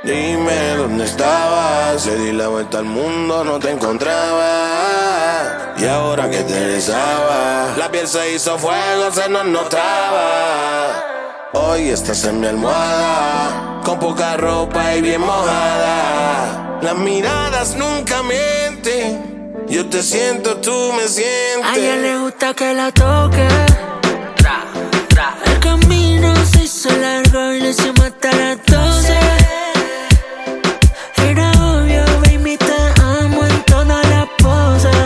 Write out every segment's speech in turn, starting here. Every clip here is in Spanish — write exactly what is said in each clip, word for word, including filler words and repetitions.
Dime dónde estabas, le di la vuelta al mundo, no te encontraba. Y ahora que te besaba, la piel se hizo fuego, se nos notaba. Hoy estás en mi almohada, con poca ropa y bien mojada. Las miradas nunca mienten, yo te siento, tú me sientes. A ella le gusta que la toque. El camino se hizo largo y le hicimos hasta las doce. Era obvio, baby, te amo en todas las poses.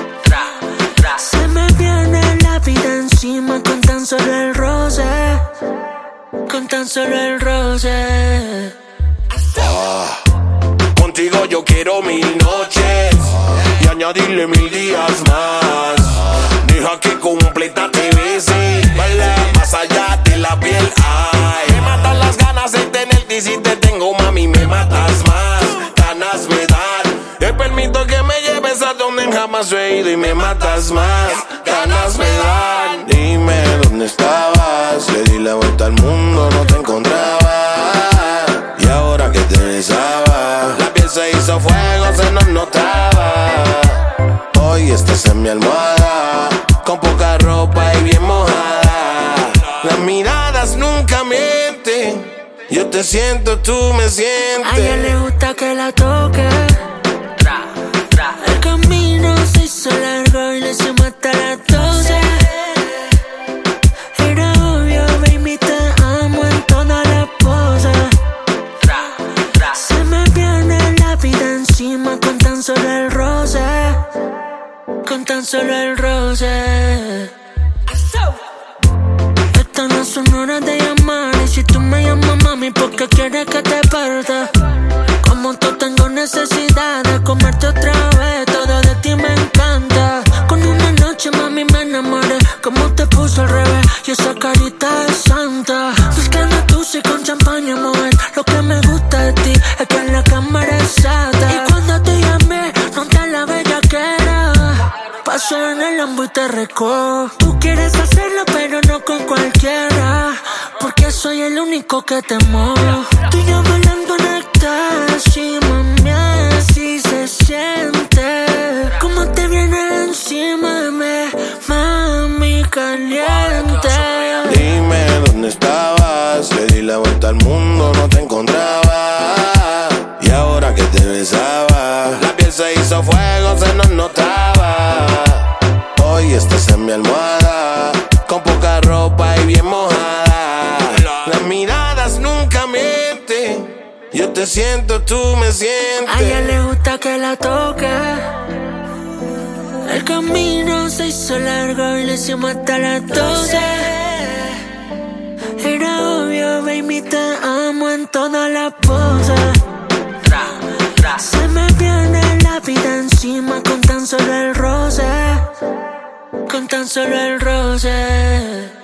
Se me viene la vida encima con tan solo el roce. Con tan solo el roce. Ah, contigo yo quiero mil noches y añadirle mil días más. Deja que completa te bese, baila más allá de la piel. Ay, me matan las ganas de tenerte y si te tengo, mami, me matas más. Ganas me dan, te permito que me lleves a donde jamás he ido y me matas más. Ganas me dan. Dime dónde estabas, le di la vuelta al mundo, no te encontraba. Y ahora que te besaba, la piel se hizo fuego, se nos notaba. Hoy estás en mi almohada, con poca ropa y bien mojada. Las miradas nunca mienten, yo te siento, tú me sientes. A ella le gusta que la toque. El camino se hizo largo y le hicimos hasta las doce. Era obvio, baby, te amo en todas las poses. Se me viene la vida encima con tan solo el roce. Con tan solo el roce. Estas no son horas de llamar. Y si tú me llamas, mami, porque quieres que te parta. Como tú tengo necesidad de comerte otra vez. Todo de ti me encanta. Con una noche, mami, me enamoré. Como te puso al revés y esa carita de santa. Buscando tú sí con champaña, mujer. Lo que me gusta de ti es que en la cámara es sata. Y cuando te llamé, no te la bellaquera. Paso en el Lambo y te recojo. Tú quieres hacerlo, pero no con cualquiera. Porque soy el único que te mojo. Tú y yo volando en éxtasis, mami, así se siente. Como te viene encima de mí, mami, caliente. Dime dónde estabas, le di la vuelta al mundo, no te encontraba. Y ahora que te besaba, la piel se hizo fuego, se nos notaba. Hoy estás en mi almohada, con poca ropa y bien mojada. Las miradas nunca mienten, yo te siento, tú me sientes. A ella le gusta que la toque. El camino se hizo largo y le hicimos hasta las doce. Era obvio, baby, te amo en todas las poses. Se me viene la vida encima con tan solo el roce. Con tan solo el roce.